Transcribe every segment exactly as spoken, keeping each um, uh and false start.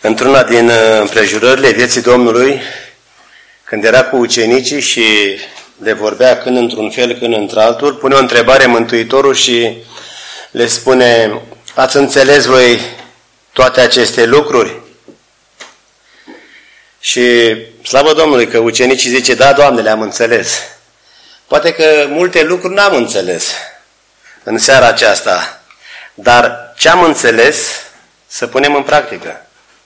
într-una din împrejurările vieții Domnului, când era cu ucenicii și le vorbea când într-un fel, când într-altul, pune o întrebare Mântuitorul și le spune: ați înțeles voi toate aceste lucruri? Și slavă Domnului că ucenicii zice: da, Doamne, le-am înțeles. Poate că multe lucruri n-am înțeles în seara aceasta, dar ce am înțeles să punem în practică.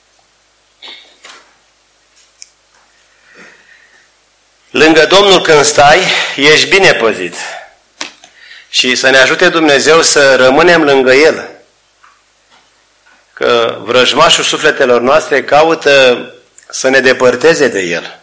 Lângă Domnul când stai, ești bine păzit. Și să ne ajute Dumnezeu să rămânem lângă El. Că vrăjmașul sufletelor noastre caută să ne depărteze de El.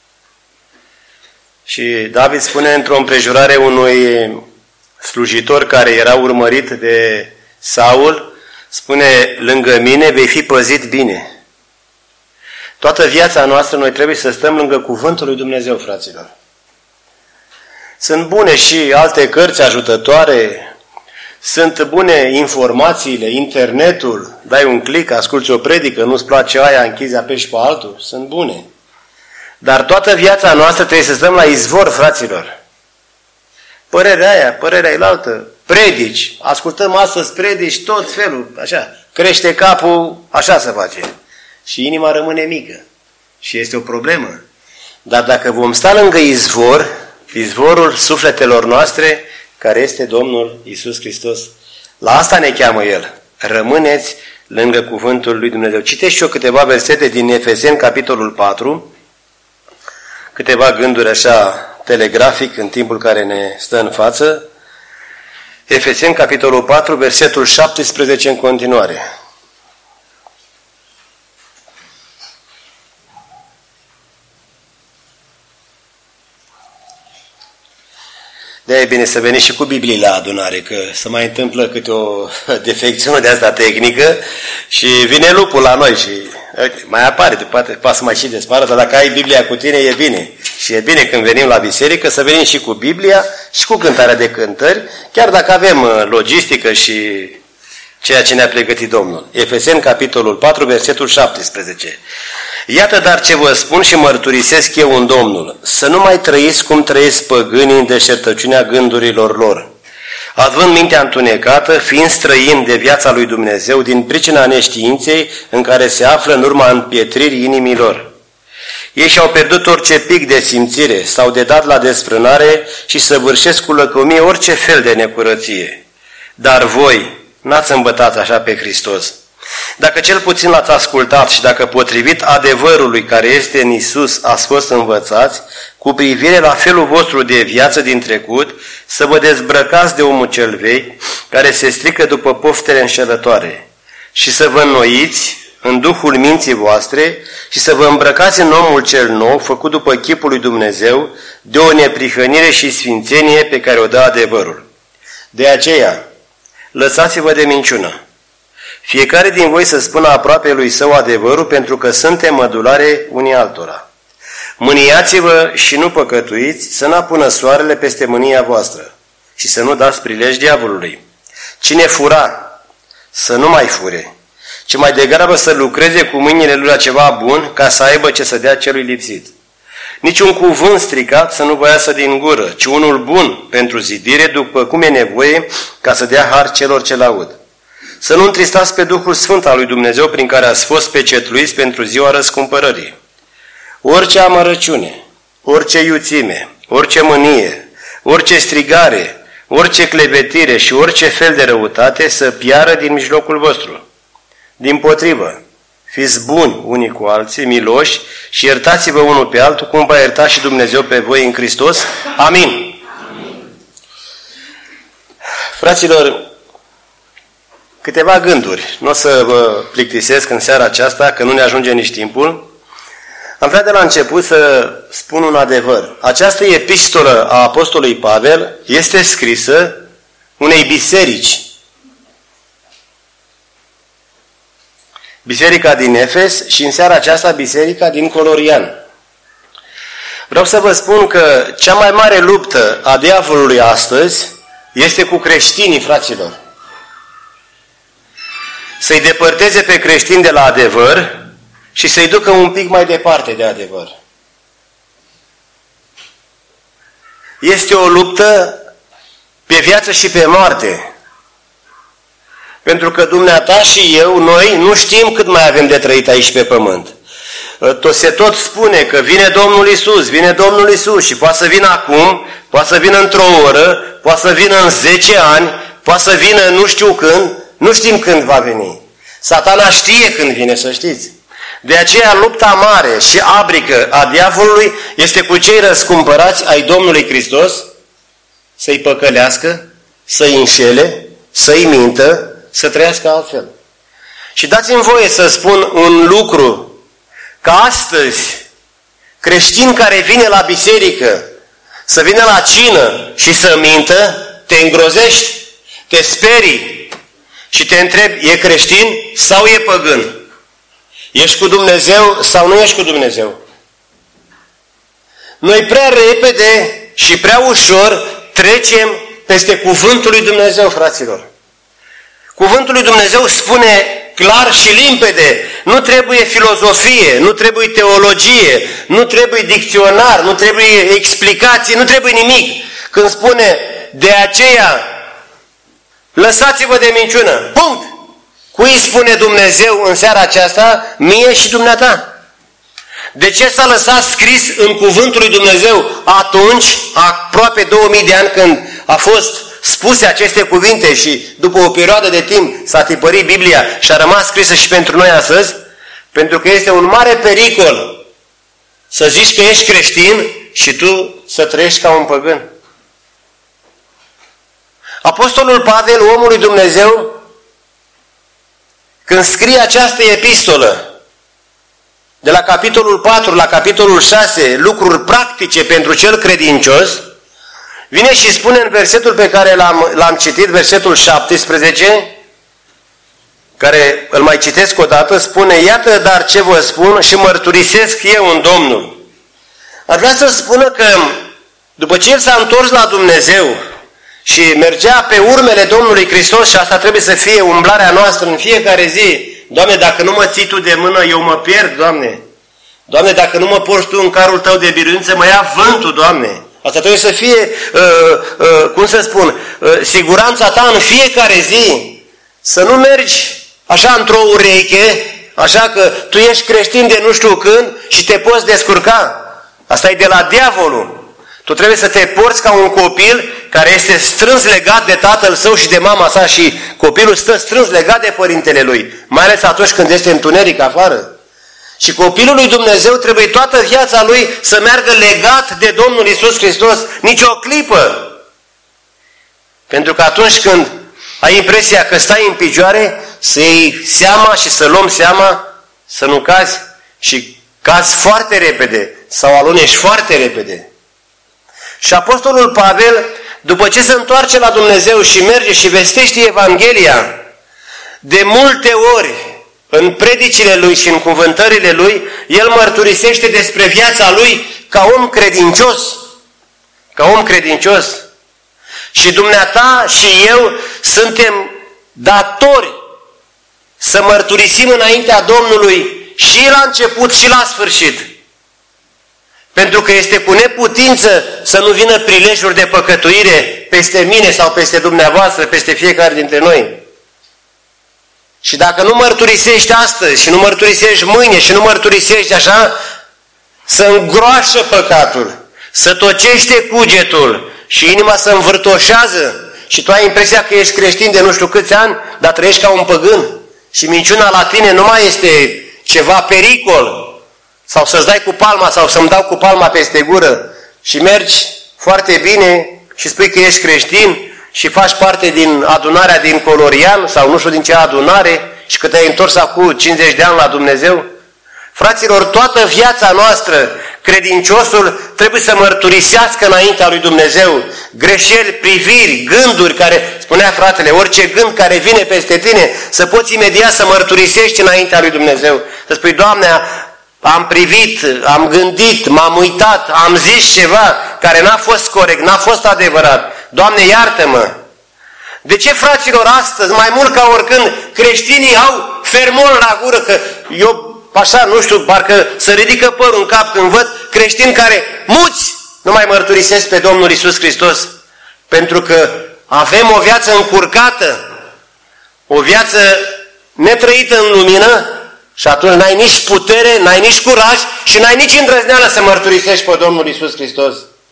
Și David spune într-o împrejurare unui slujitor care era urmărit de Saul, spune: lângă mine vei fi păzit bine. Toată viața noastră noi trebuie să stăm lângă cuvântul lui Dumnezeu, fraților. Sunt bune și alte cărți ajutătoare, sunt bune informațiile, internetul, dai un click, asculți o predică, nu-ți place aia, închizi, apeși pe altul, sunt bune. Dar toată viața noastră trebuie să stăm la izvor, fraților. Părerea aia, părerea elaltă, predici, ascultăm astăzi predici, tot felul, așa, crește capul, așa se face. Și inima rămâne mică. Și este o problemă. Dar dacă vom sta lângă izvor, izvorul sufletelor noastre, care este Domnul Iisus Hristos, la asta ne cheamă El. Rămâneți lângă cuvântul lui Dumnezeu. Citești eu câteva versete din Efeseni, capitolul patru, câteva gânduri așa telegrafic în timpul care ne stă în față. Efeseni, capitolul patru, versetul șaptesprezece în continuare. De-aia e bine să veniți și cu Biblie la adunare, că se mai întâmplă câte o defecțiune de asta tehnică și vine lupul la noi și mai apare, poate, poate să mai și despară, dar dacă ai Biblia cu tine e bine. Și e bine când venim la biserică să venim și cu Biblia și cu cântarea de cântări, chiar dacă avem logistică și ceea ce ne-a pregătit Domnul. Efeseni, capitolul patru, versetul șaptesprezece. Iată dar ce vă spun și mărturisesc eu în Domnul, să nu mai trăiți cum trăiesc păgânii în deșertăciunea gândurilor lor, având mintea întunecată, fiind străini de viața lui Dumnezeu din pricina neștiinței în care se află în urma împietririi inimilor. Ei și-au pierdut orice pic de simțire, s-au dedat la desfrânare și săvârșesc cu lăcomie orice fel de necurăție. Dar voi n-ați îmbătat așa pe Hristos. Dacă cel puțin l-ați ascultat și dacă potrivit adevărului care este în Iisus ați fost învățați, cu privire la felul vostru de viață din trecut, să vă dezbrăcați de omul cel vechi, care se strică după poftele înșelătoare, și să vă înnoiți în duhul minții voastre și să vă îmbrăcați în omul cel nou, făcut după chipul lui Dumnezeu, de o neprihănire și sfințenie pe care o dă adevărul. De aceea, lăsați-vă de minciună. Fiecare din voi să spună aproape lui său adevărul, pentru că suntem mădulare unii altora. Mâniați-vă și nu păcătuiți, să n-apună soarele peste mânia voastră și să nu dați prilej diavolului. Cine fura, să nu mai fure, ci mai degrabă să lucreze cu mâinile lui la ceva bun, ca să aibă ce să dea celui lipsit. Niciun cuvânt stricat să nu vă iasă din gură, ci unul bun pentru zidire, după cum e nevoie, ca să dea har celor ce l-aud. Să nu întristați pe Duhul Sfânt al lui Dumnezeu, prin care ați fost pecetluiți pentru ziua răscumpărării. Orice amărăciune, orice iuțime, orice mânie, orice strigare, orice clevetire și orice fel de răutate să piară din mijlocul vostru. Dimpotrivă, fiți buni unii cu alții, miloși și iertați-vă unul pe altul, cum va ierta și Dumnezeu pe voi în Hristos. Amin. Amin. Fraților, câteva gânduri. Nu o să vă plictisesc în seara aceasta, că nu ne ajunge nici timpul. Am vrea de la început să spun un adevăr. Această epistolă a Apostolului Pavel este scrisă unei biserici. Biserica din Efes și în seara aceasta biserica din Colorian. Vreau să vă spun că cea mai mare luptă a diavolului astăzi este cu creștinii, fraților. Să-i depărteze pe creștini de la adevăr și să-i ducă un pic mai departe de adevăr. Este o luptă pe viață și pe moarte. Pentru că dumneata și eu, noi, nu știm cât mai avem de trăit aici pe pământ. Tot se tot spune că vine Domnul Iisus, vine Domnul Iisus și poate să vină acum, poate să vină într-o oră, poate să vină în zece ani, poate să vină nu știu când, nu știm când va veni. Satana știe când vine, să știți. De aceea lupta mare și abrică a diavolului este cu cei răscumpărați ai Domnului Hristos, să-i păcălească, să-i înșele, să-i mintă, să trăiască altfel. Și dați-mi voie să spun un lucru, că astăzi creștin care vine la biserică, să vină la cină și să mintă, te îngrozești, te sperii și te întrebi, e creștin sau e păgân? Ești cu Dumnezeu sau nu ești cu Dumnezeu? Noi prea repede și prea ușor trecem peste cuvântul lui Dumnezeu, fraților. Cuvântul lui Dumnezeu spune clar și limpede, nu trebuie filozofie, nu trebuie teologie, nu trebuie dicționar, nu trebuie explicații, nu trebuie nimic. Când spune, de aceea, lăsați-vă de minciună, punct! Cui spune Dumnezeu în seara aceasta? Mie și dumneata. De ce s-a lăsat scris în cuvântul lui Dumnezeu atunci, aproape două mii de ani, când a fost spuse aceste cuvinte și după o perioadă de timp s-a tipărit Biblia și a rămas scrisă și pentru noi astăzi? Pentru că este un mare pericol să zici că ești creștin și tu să trăiești ca un păgân. Apostolul Pavel, omul lui Dumnezeu, când scrie această epistolă, de la capitolul patru la capitolul șase, lucruri practice pentru cel credincios, vine și spune în versetul pe care l-am, l-am citit, versetul șaptesprezece, care îl mai citesc o dată, spune, iată dar ce vă spun și mărturisesc eu în Domnul. Ar vrea să spună că după ce el s-a întors la Dumnezeu și mergea pe urmele Domnului Hristos, și asta trebuie să fie umblarea noastră în fiecare zi, Doamne, dacă nu mă ții Tu de mână, eu mă pierd, Doamne. Doamne, dacă nu mă porți Tu în carul Tău de biruință, mă ia vântul, Doamne. Asta trebuie să fie, uh, uh, cum să spun, uh, siguranța Ta în fiecare zi. Să nu mergi așa într-o ureche, așa că Tu ești creștin de nu știu când și te poți descurca. Asta e de la diavolul. Tu trebuie să te porți ca un copil care este strâns legat de tatăl său și de mama sa și copilul stă strâns legat de părintele lui, mai ales atunci când este întuneric afară. Și copilul lui Dumnezeu trebuie toată viața lui să meargă legat de Domnul Iisus Hristos, nici o clipă. Pentru că atunci când ai impresia că stai în picioare, să iei seama și să luăm seama, să nu cazi și cazi foarte repede sau alunești foarte repede. Și apostolul Pavel, după ce se întoarce la Dumnezeu și merge și vestește Evanghelia, de multe ori, în predicile lui și în cuvântările lui, el mărturisește despre viața lui ca om credincios. Ca om credincios. Și dumneata și eu suntem datori să mărturisim înaintea Domnului și la început și la sfârșit. Pentru că este cu neputință să nu vină prilejuri de păcătuire peste mine sau peste dumneavoastră, peste fiecare dintre noi. Și dacă nu mărturisești astăzi și nu mărturisești mâine și nu mărturisești așa, să îngroașă păcatul, să tocește cugetul și inima să învârtoșează și tu ai impresia că ești creștin de nu știu câți ani, dar trăiești ca un păgân. Și minciuna la tine nu mai este ceva pericol, sau să-ți dai cu palma sau să-mi dau cu palma peste gură și mergi foarte bine și spui că ești creștin și faci parte din adunarea din Colorian sau nu știu din ce adunare și că te-ai întors acum cincizeci de ani la Dumnezeu. Fraților, toată viața noastră, credinciosul trebuie să mărturisească înaintea lui Dumnezeu greșeli, priviri, gânduri care, spunea fratele, orice gând care vine peste tine, să poți imediat să mărturisești înaintea lui Dumnezeu. Să spui, Doamne, am privit, am gândit, m-am uitat, am zis ceva care n-a fost corect, n-a fost adevărat. Doamne, iartă-mă! De ce, fraților, astăzi, mai mult ca oricând, creștinii au fermol la gură, că eu așa, nu știu, parcă să ridică părul în cap când văd creștini care muți nu mai mărturisesc pe Domnul Iisus Hristos, pentru că avem o viață încurcată, o viață netrăită în lumină și atunci n-ai nici putere, n-ai nici curaj și n-ai nici îndrăzneală să mărturisești pe Domnul Iisus Hristos.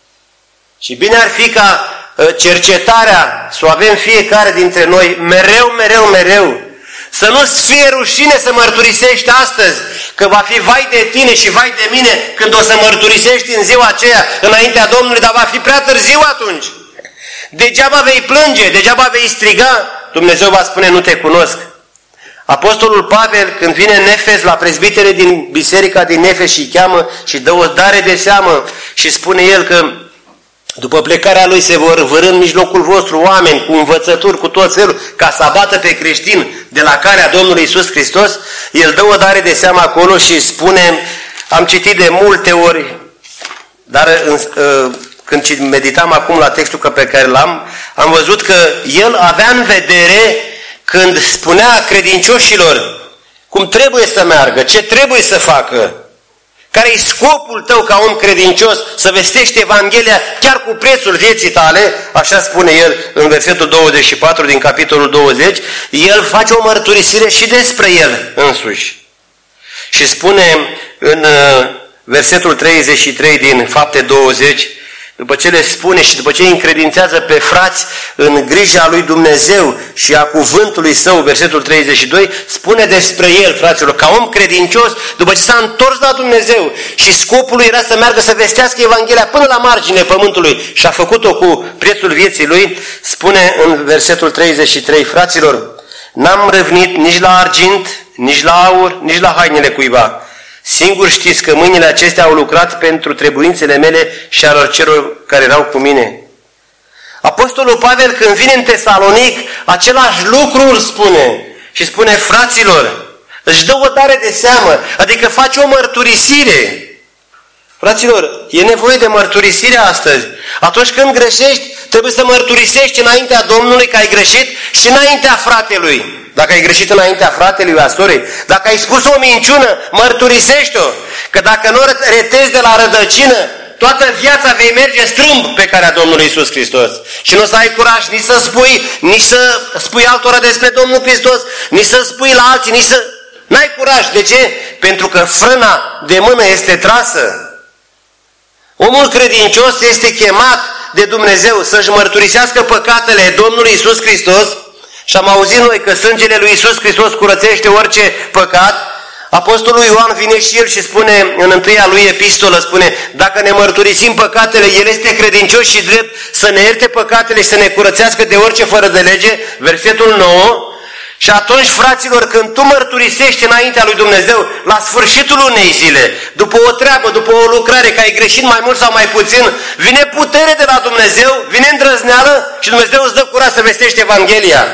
Și bine ar fi ca cercetarea să o avem fiecare dintre noi mereu, mereu, mereu. Să nu-ți fie rușine să mărturisești astăzi, că va fi vai de tine și vai de mine când o să mărturisești în ziua aceea înaintea Domnului, dar va fi prea târziu atunci. Degeaba vei plânge, degeaba vei striga, Dumnezeu va spune, nu te cunosc. Apostolul Pavel, când vine în Efes, la prezbitere din biserica din Efes și îi cheamă și dă o dare de seamă și spune el că după plecarea lui se vor vârâ în mijlocul vostru oameni cu învățături, cu tot felul, ca să abată pe creștini de la calea Domnului Iisus Hristos. El dă o dare de seamă acolo și spune, am citit de multe ori, dar când meditam acum la textul pe care l-am, am văzut că el avea în vedere când spunea credincioșilor cum trebuie să meargă, ce trebuie să facă, care e scopul tău ca om credincios să vestești Evanghelia chiar cu prețul vieții tale, așa spune el în versetul douăzeci și patru din capitolul douăzeci, el face o mărturisire și despre el însuși. Și spune în versetul treizeci și trei din Fapte douăzeci, după ce le spune și după ce îi încredințează pe frați în grija lui Dumnezeu și a cuvântului său, versetul treizeci și doi, spune despre el, fraților, ca om credincios, după ce s-a întors la Dumnezeu și scopul lui era să meargă să vestească Evanghelia până la marginea pământului și a făcut-o cu prețul vieții lui, spune în versetul treizeci și trei, fraților, n-am râvnit nici la argint, nici la aur, nici la hainele cuiva. Singur știți că mâinile acestea au lucrat pentru trebuințele mele și ale celor care erau cu mine. Apostolul Pavel, când vine în Tesalonic, același lucru îl spune. Și spune, fraților, își dă o dare de seamă, adică face o mărturisire. Fraților, e nevoie de mărturisire astăzi. Atunci când greșești, trebuie să mărturisești înaintea Domnului că ai greșit și înaintea fratelui. Dacă ai greșit înaintea fratelui, a sorei, dacă ai spus o minciună, mărturisește-o. Că dacă nu retezi de la rădăcină, toată viața vei merge strâmb pe calea Domnului Iisus Hristos. Și nu o să ai curaj nici să spui, nici să spui altora despre Domnul Hristos, nici să spui la alții, nici să... N-ai curaj. De ce? Pentru că frâna de mână este trasă. Omul credincios este chemat de Dumnezeu să-și mărturisească păcatele Domnului Iisus Hristos. Și am auzit noi că sângele lui Iisus Hristos curățește orice păcat. Apostolul Ioan vine și el și spune în întâia lui epistolă, spune, dacă ne mărturisim păcatele, el este credincios și drept să ne ierte păcatele și să ne curățească de orice fără de lege, versetul nouă. Și atunci, fraților, când tu mărturisești înaintea lui Dumnezeu, la sfârșitul unei zile, după o treabă, după o lucrare, că ai greșit mai mult sau mai puțin, vine putere de la Dumnezeu, vine îndrăzneală și Dumnezeu îți dă curaj să vestești Evanghelia.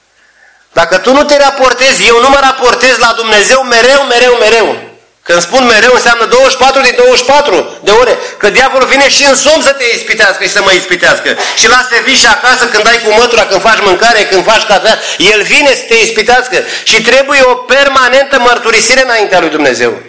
Dacă tu nu te raportezi, eu nu mă raportez la Dumnezeu mereu, mereu, mereu. Când spun mereu, înseamnă douăzeci și patru din douăzeci și patru de ore. Că diavolul vine și în somn să te ispitească și să mă ispitească. Și la serviciu și acasă, când dai cu mătura, când faci mâncare, când faci cafea, el vine să te ispitească. Și trebuie o permanentă mărturisire înaintea lui Dumnezeu.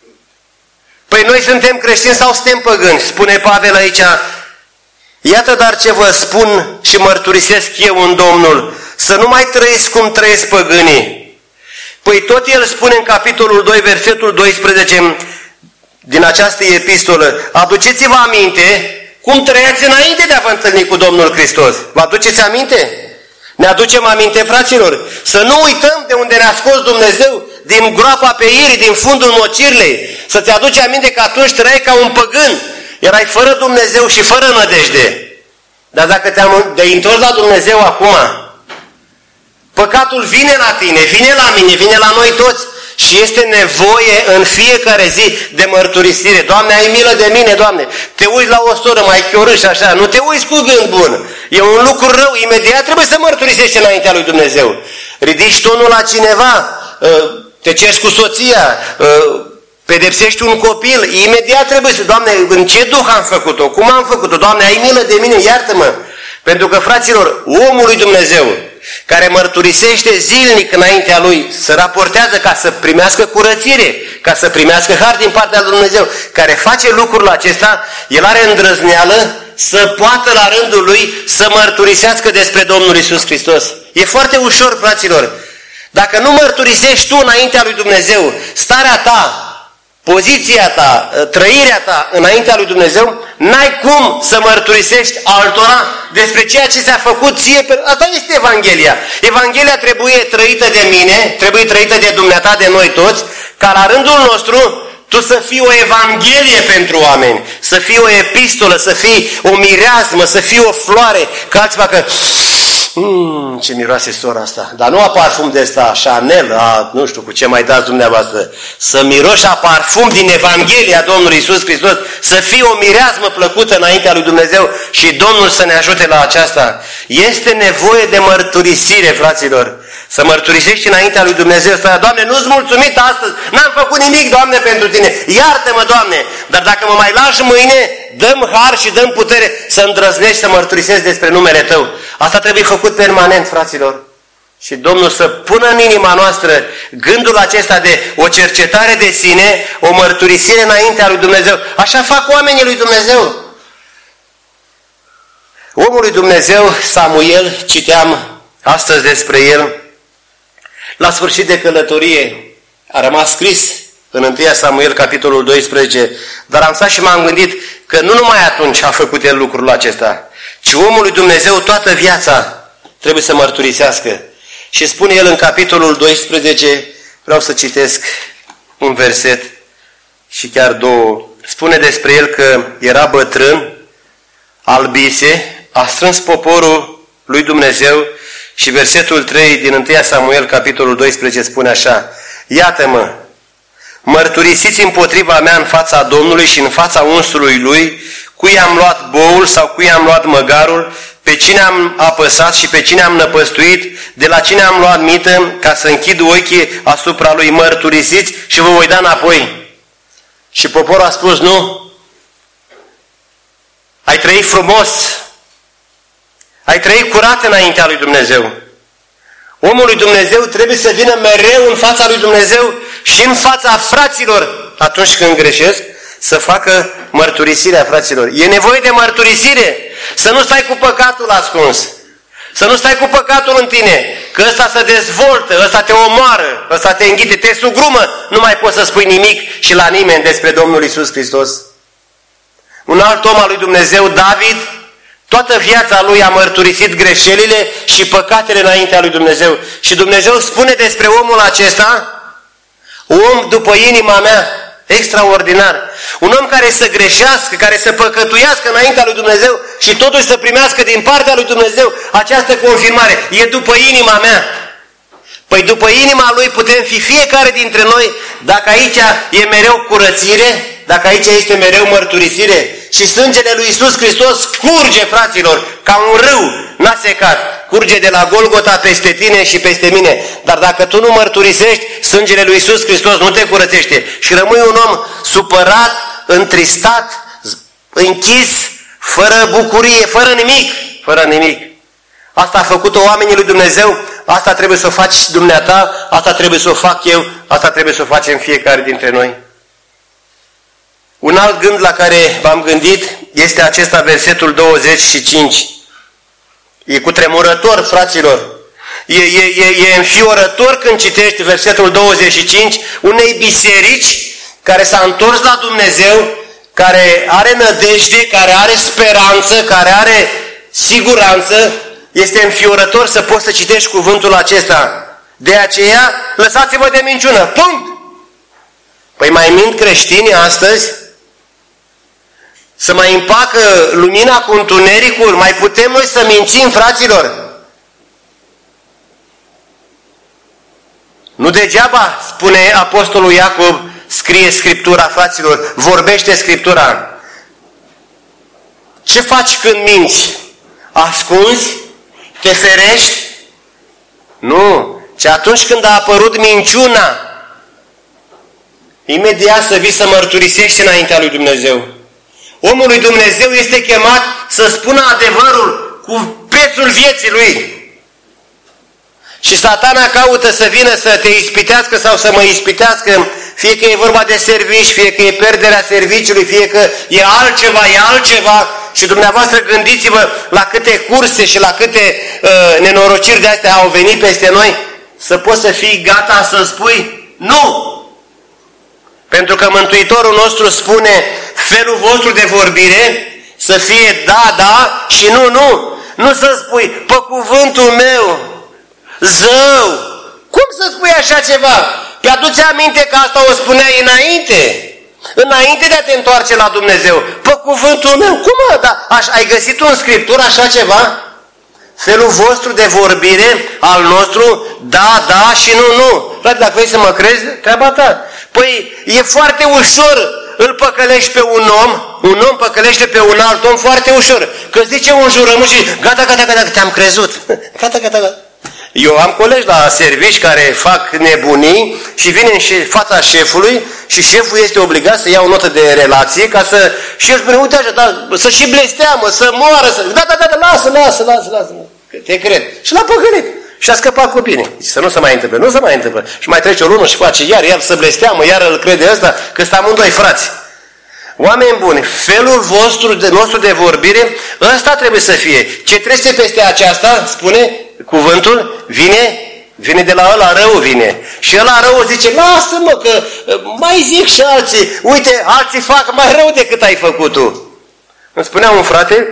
Păi noi suntem creștini sau suntem păgâni? Spune Pavel aici. Iată dar ce vă spun și mărturisesc eu în Domnul. Să nu mai trăiesc cum trăiesc păgânii. Păi tot el spune în capitolul doi, versetul doisprezece, din această epistolă, aduceți-vă aminte cum trăiați înainte de a vă întâlni cu Domnul Hristos. Vă aduceți aminte? Ne aducem aminte, fraților? Să nu uităm de unde ne-a scos Dumnezeu, din groapa peirii, din fundul mocirlei. Să-ți aduci aminte că atunci trăiai ca un păgân. Erai fără Dumnezeu și fără nădejde. Dar dacă te-ai întors la Dumnezeu acum, păcatul vine la tine, vine la mine, vine la noi toți și este nevoie în fiecare zi de mărturisire. Doamne, ai milă de mine, Doamne. Te uiți la o soră mai chiorâș așa, nu te uiți cu gând bun. E un lucru rău, imediat trebuie să mărturisești înaintea lui Dumnezeu. Ridici tonul la cineva, te ceri cu soția, pedepsești un copil, imediat trebuie să, Doamne, în ce duh am făcut-o? Cum am făcut-o? Doamne, ai milă de mine, iartă-mă. Pentru că, fraților, omul lui Dumnezeu care mărturisește zilnic înaintea Lui, se raportează ca să primească curățire, ca să primească har din partea lui Dumnezeu, care face lucrul acesta, el are îndrăzneală să poată la rândul lui să mărturisească despre Domnul Iisus Hristos. E foarte ușor, fraților. Dacă nu mărturisești tu înaintea lui Dumnezeu starea ta, poziția ta, trăirea ta înaintea lui Dumnezeu, n-ai cum să mărturisești altora despre ceea ce ți-a făcut ție. Asta este Evanghelia. Evanghelia trebuie trăită de mine, trebuie trăită de dumneata, de noi toți, ca la rândul nostru tu să fii o Evanghelie pentru oameni, să fii o epistolă, să fii o mireasmă, să fii o floare, ca alții facă, mmm, ce miroase sora asta, dar nu a parfum de ăsta, Chanel, a, nu știu cu ce mai dați dumneavoastră, să miroși a parfum din Evanghelia Domnului Iisus Hristos, să fie o mireasmă plăcută înaintea lui Dumnezeu și Domnul să ne ajute la aceasta. Este nevoie de mărturisire, fraților. Să mărturisești înaintea lui Dumnezeu, să Doamne, nu-ți mulțumit astăzi, n-am făcut nimic, Doamne, pentru Tine, iartă-mă, Doamne, dar dacă mă mai lași mâine, dăm har și dăm putere să îndrăznești să mărturisesc despre numele Tău. Asta trebuie făcut permanent, fraților. Și Domnul să pună în inima noastră gândul acesta de o cercetare de sine, o mărturisire înaintea lui Dumnezeu. Așa fac oamenii lui Dumnezeu. Omul lui Dumnezeu, Samuel, citeam astăzi despre el, la sfârșit de călătorie, a rămas scris în întâi Samuel, capitolul doisprezece, dar am stat și m-am gândit că nu numai atunci a făcut el lucrul acesta, ci omul lui Dumnezeu toată viața trebuie să mărturisească. Și spune el în capitolul doisprezece, vreau să citesc un verset și chiar două, spune despre el că era bătrân, albise, a strâns poporul lui Dumnezeu și versetul trei din întâi Samuel, capitolul doisprezece, spune așa, iată-mă, mărturisiți împotriva mea în fața Domnului și în fața unsului lui, cui am luat boul sau cui am luat măgarul, pe cine am apăsat și pe cine am năpăstuit, de la cine am luat mită, ca să închid ochii asupra lui, mărturisiți și vă voi da înapoi. Și poporul a spus, nu, ai trăit frumos, ai trăit curat înaintea lui Dumnezeu. Omul lui Dumnezeu trebuie să vină mereu în fața lui Dumnezeu și în fața fraților atunci când greșesc, să facă mărturisirea, fraților. E nevoie de mărturisire. Să nu stai cu păcatul ascuns. Să nu stai cu păcatul în tine. Că ăsta se dezvoltă, ăsta te omoară, ăsta te înghite, te sugrumă. Nu mai poți să spui nimic și la nimeni despre Domnul Iisus Hristos. Un alt om al lui Dumnezeu, David, toată viața lui a mărturisit greșelile și păcatele înaintea lui Dumnezeu. Și Dumnezeu spune despre omul acesta, om după inima mea, extraordinar. Un om care să greșească, care să păcătuiască înaintea lui Dumnezeu și totuși să primească din partea lui Dumnezeu această confirmare. E după inima mea. Păi după inima lui putem fi fiecare dintre noi, dacă aici e mereu curățire, dacă aici este mereu mărturisire și sângele lui Iisus Hristos curge, fraților, ca un râu, n-a secat, curge de la Golgota peste tine și peste mine. Dar dacă tu nu mărturisești, sângele lui Iisus Hristos nu te curățește și rămâi un om supărat, întristat, închis, fără bucurie, fără nimic, fără nimic. Asta a făcut-o oamenii lui Dumnezeu, asta trebuie să o faci dumneata, asta trebuie să o fac eu, asta trebuie să o facem fiecare dintre noi. Un alt gând la care v-am gândit este acesta, versetul douăzeci și cinci. E cutremurător, fraților. E, e, e, e înfiorător când citești versetul douăzeci și cinci unei biserici care s-a întors la Dumnezeu, care are nădejde, care are speranță, care are siguranță. Este înfiorător să poți să citești cuvântul acesta. De aceea, lăsați-vă de minciună. Punct! Păi mai mint creștinii astăzi? Să mai împacă lumina cu întunericul? Mai putem noi să mințim, fraților? Nu degeaba, spune apostolul Iacob, scrie Scriptura, fraților, vorbește Scriptura. Ce faci când minți? Ascunzi? Te ferești? Nu, ci atunci când a apărut minciuna, imediat să vii să mărturisești înaintea lui Dumnezeu. Omul lui Dumnezeu este chemat să spună adevărul cu prețul vieții lui. Și Satana caută să vină să te ispitească sau să mă ispitească, fie că e vorba de servici, fie că e pierderea serviciului, fie că e altceva, e altceva. Și dumneavoastră gândiți-vă la câte curse și la câte uh, nenorociri de astea au venit peste noi, să poți să fii gata să spui nu. Pentru că Mântuitorul nostru spune felul vostru de vorbire să fie da, da și nu, nu. Nu să spui pe cuvântul meu, zău. Cum să spui așa ceva? Pe aduți aminte că asta o spuneai înainte. Înainte de a te întoarce la Dumnezeu. Pe cuvântul meu. Cum mă? Da, aș, ai găsit în Scriptură așa ceva? Felul vostru de vorbire al nostru, da, da și nu, nu. Frate, dacă vrei să mă crezi, treaba ta. Păi e foarte ușor, îl păcălești pe un om, un om păcălește pe un alt om foarte ușor. Că zice un jurământ și gata, gata, gata, te-am crezut. Gata, gata, gata. Eu am colegi la servici care fac nebunii și vine în fața șefului și șeful este obligat să ia o notă de relație ca să... Și el spune, uite așa, da, să și blesteamă, să moară, să... Da, da, da, da, lasă, lasă, lasă, lasă. Te cred. Și l-a păcălit. Și a scăpat cu bine. Să nu se mai întâmple, nu se mai întâmplă. Și mai trece o lună și face iar, iar să blesteamă, iar îl crede ăsta, că sunt amândoi frați. Oameni buni, felul vostru de, nostru de vorbire, ăsta trebuie să fie. Ce trece peste aceasta, spune cuvântul, vine, vine de la ăla rău, vine. Și ăla rău zice, lasă-mă că mai zic și alții, uite, alții fac mai rău decât ai făcut tu. Îmi spunea un frate,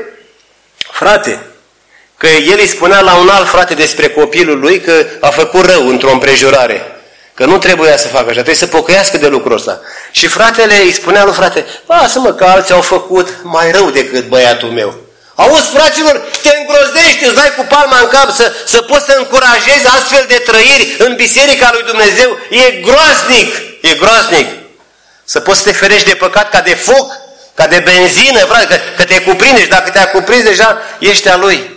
frate, că el îi spunea la un alt frate despre copilul lui că a făcut rău într-o împrejurare. Că nu trebuia să facă așa, trebuie să pocăiască de lucrul ăsta. Și fratele îi spunea lui frate, lasă-mă că alții au făcut mai rău decât băiatul meu. Auzi, fraților, te îngrozești, îți dai cu palma în cap să, să poți să încurajezi astfel de trăiri în biserica lui Dumnezeu. E groaznic, e groaznic. Să poți să te ferești de păcat ca de foc, ca de benzină, frate, că, că te cuprinde și dacă te-a cuprins deja, ești a lui.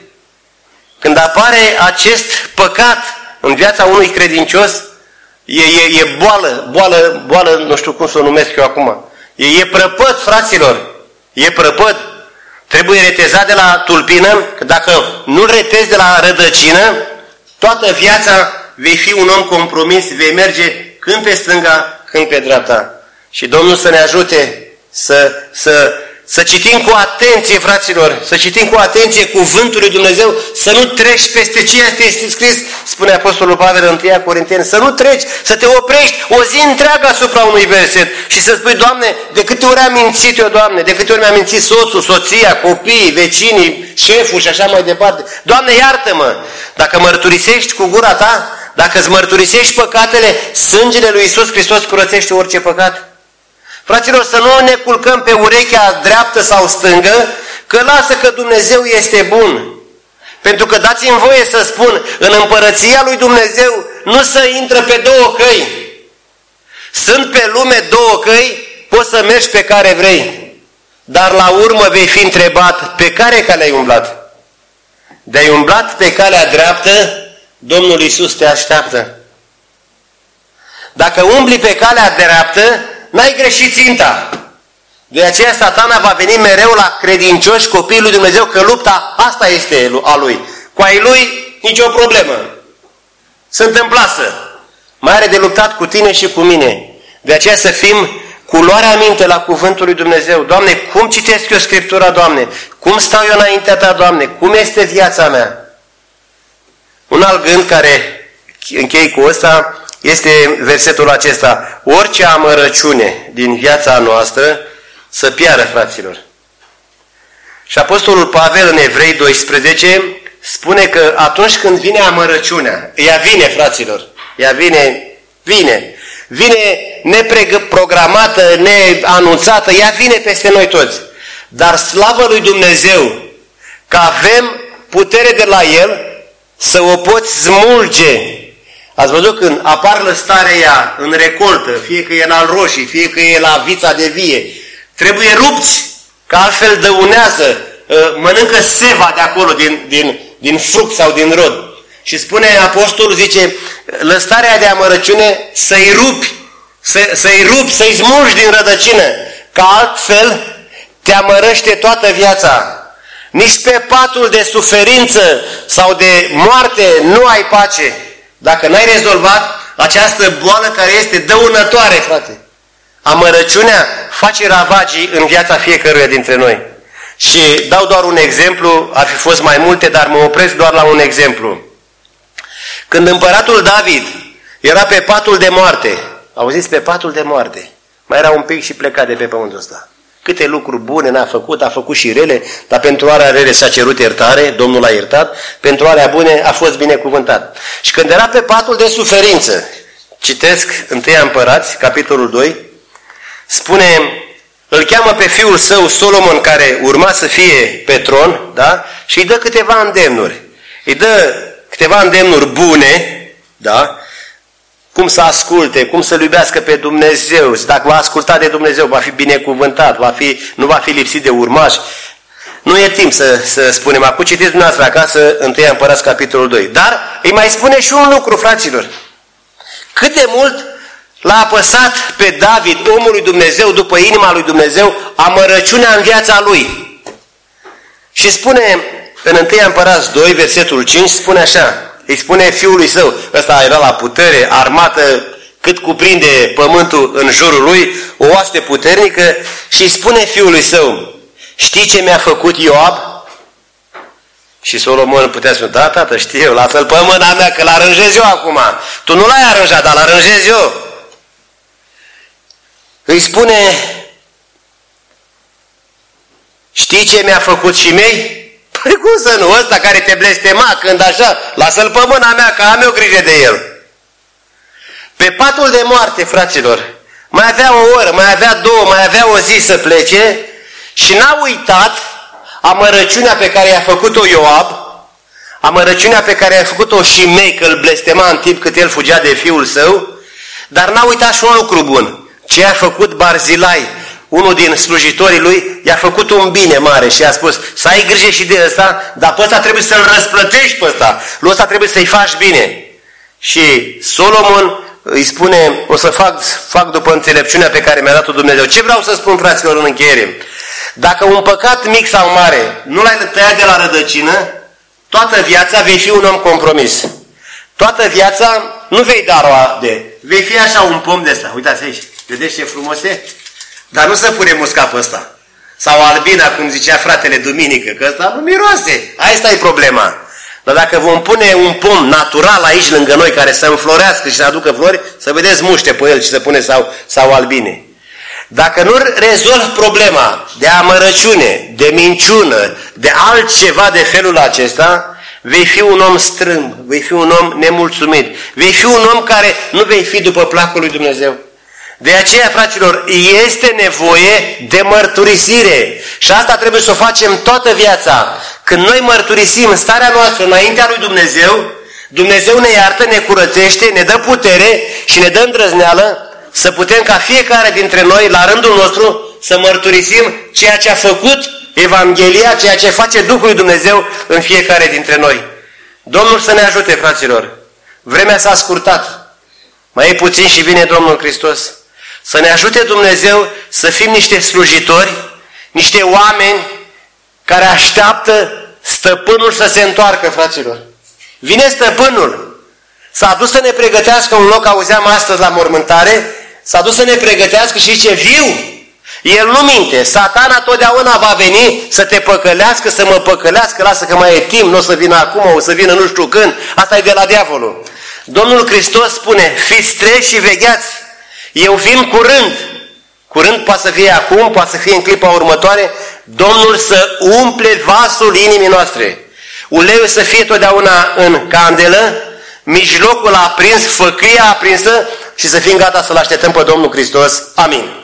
Când apare acest păcat în viața unui credincios, e, e, e boală, boală, boală, nu știu cum să o numesc eu acum. E, e prăpăd, fraților, e prăpăd. Trebuie retezat de la tulpină, că dacă nu-l retezi de la rădăcină, toată viața vei fi un om compromis, vei merge când pe stânga, când pe dreapta. Și Domnul să ne ajute să, să, să citim cu atenție, fraților, să citim cu atenție cuvântul lui Dumnezeu, să nu treci peste ceea ce este scris, spune Apostolul Pavel în întâi Corinteni, să nu treci, să te oprești o zi întreagă asupra unui verset și să spui, Doamne, de câte ori am mințit eu, Doamne, de câte ori mi-am mințit soțul, soția, copiii, vecinii, șeful și așa mai departe. Doamne, iartă-mă! Dacă mărturisești cu gura ta, dacă îți mărturisești păcatele, sângele lui Iisus Hristos curățește orice păcat. Fraților, să nu ne culcăm pe urechea dreaptă sau stângă, că lasă că Dumnezeu este bun. Pentru că dați-mi voie să spun, în împărăția lui Dumnezeu nu se intră pe două căi. Sunt pe lume două căi, poți să mergi pe care vrei. Dar la urmă vei fi întrebat, pe care cale ai umblat? De-ai umblat pe calea dreaptă, Domnul Iisus te așteaptă. Dacă umbli pe calea dreaptă, n-ai greșit ținta. De aceea Satana va veni mereu la credincioși copiii lui Dumnezeu, că lupta asta este a lui. Cu ai lui nicio problemă. Sunt în plasă. Mai are de luptat cu tine și cu mine. De aceea să fim cu luarea minte la cuvântul lui Dumnezeu. Doamne, cum citesc eu Scriptura, Doamne? Cum stau eu înaintea Ta, Doamne? Cum este viața mea? Un alt gând care închei cu ăsta este versetul acesta. Orice amărăciune din viața noastră să piară, fraților. Și Apostolul Pavel în Evrei doisprezece spune că atunci când vine amărăciunea, ea vine, fraților, ea vine, vine, vine neprogramată, neanunțată, ea vine peste noi toți. Dar slavă lui Dumnezeu că avem putere de la El să o poți smulge. Ați văzut când apar lăstarea ea în recoltă, fie că e la roșii, fie că e la vița de vie, trebuie rupți, că altfel dăunează, mănâncă seva de acolo, din, din, din fruct sau din rod. Și spune Apostolul, zice, lăstarea de amărăciune să-i rupi, să, să-i rupi, să-i smulgi din rădăcină, că altfel te amărăște toată viața. Nici pe patul de suferință sau de moarte nu ai pace. dacă n-ai rezolvat această boală care este dăunătoare, frate. Amărăciunea face ravagii în viața fiecăruia dintre noi. Și dau doar un exemplu, ar fi fost mai multe, dar mă opresc doar la un exemplu. Când împăratul David era pe patul de moarte, auziți, pe patul de moarte, mai era un pic și pleca de pe pământul ăsta. Câte lucruri bune n-a făcut, a făcut și rele, dar pentru alea rele s-a cerut iertare, Domnul l-a iertat, pentru alea bune a fost binecuvântat. Și când era pe patul de suferință, citesc întâia Împărați, capitolul doi, spune, îl cheamă pe fiul său Solomon, care urma să fie pe tron, da? Și îi dă câteva îndemnuri. Îi dă câteva îndemnuri bune, da? Cum să asculte, cum să-L iubească pe Dumnezeu. Dacă va asculta de Dumnezeu, va fi binecuvântat, va fi, nu va fi lipsit de urmași. Nu e timp să, să spunem. Acum citiți dumneavoastră acasă întâia Împărați, capitolul doi. Dar îi mai spune și un lucru, fraților. Cât de mult l-a apăsat pe David, omul lui Dumnezeu, după inima lui Dumnezeu, amărăciunea în viața lui. Și spune în întâia Împărați doi, versetul cinci, spune așa, îi spune fiului său, ăsta era la putere, armată cât cuprinde pământul în jurul lui, o oaste puternică, și îi spune fiului său, știi ce mi-a făcut Ioab? Și Solomon putea spune, da, tată, știu, lasă-l pe mâna mea că l-aranjez eu acum. Tu nu l-ai aranjat, dar l-aranjez eu. Îi spune, știi ce mi-a făcut și mei? Păi cum să nu? Ăsta care te blestema când așa, lasă-l pe mâna mea că am eu grijă de el. Pe patul de moarte, fraților, mai avea o oră, mai avea două, mai avea o zi să plece și n-a uitat amărăciunea pe care i-a făcut-o Ioab, amărăciunea pe care i-a făcut-o și mei, că îl blestema în timp cât el fugea de fiul său, dar n-a uitat și un lucru bun. Ce a făcut Barzilai, unul din slujitorii lui, i-a făcut un bine mare și i-a spus, să ai grijă și de ăsta, dar pe ăsta trebuie să-l răsplătești pe ăsta, lui ăsta trebuie să-i faci bine. Și Solomon îi spune, o să fac, fac după înțelepciunea pe care mi-a dat-o Dumnezeu. Ce vreau să spun, fraților, în încheiere? Dacă un păcat mic sau mare nu l-ai tăiat de la rădăcină, toată viața vei fi un om compromis. Toată viața nu vei da roade, vei fi așa un pom de ăsta. Uitați aici, vedeți ce frumos e? Dar nu să punem usca pe ăsta. Sau albina, cum zicea fratele duminică, că ăsta nu miroase. Asta e problema. Dar dacă vom pune un pom natural aici lângă noi, care să înflorească și să aducă flori, să vedeți muște pe el și să pune sau, sau albine. Dacă nu rezolvi problema de amărăciune, de minciună, de altceva de felul acesta, vei fi un om strâmb, vei fi un om nemulțumit, vei fi un om care nu vei fi după placul lui Dumnezeu. De aceea, fraților, este nevoie de mărturisire. Și asta trebuie să o facem toată viața. Când noi mărturisim starea noastră înaintea lui Dumnezeu, Dumnezeu ne iartă, ne curățește, ne dă putere și ne dă îndrăzneală să putem ca fiecare dintre noi, la rândul nostru, să mărturisim ceea ce a făcut Evanghelia, ceea ce face Duhul lui Dumnezeu în fiecare dintre noi. Domnul să ne ajute, fraților. Vremea s-a scurtat. Mai e puțin și vine Domnul Hristos. Să ne ajute Dumnezeu să fim niște slujitori, niște oameni care așteaptă stăpânul să se întoarcă, fraților. Vine stăpânul. S-a dus să ne pregătească un loc, auzeam astăzi la mormântare, s-a dus să ne pregătească și ce viu. El nu minte. Satana totdeauna va veni să te păcălească, să mă păcălească, lasă că mai e timp, nu o să vină acum, o să vină nu știu când. Asta e de la diavolul. Domnul Hristos spune, fiți treji și vegheați. Eu vin curând. Curând poate să fie acum, poate să fie în clipa următoare. Domnul să umple vasul inimii noastre. Uleiul să fie totdeauna în candelă, mijlocul aprins, făclia aprinsă și să fim gata să-L așteptăm pe Domnul Hristos. Amin.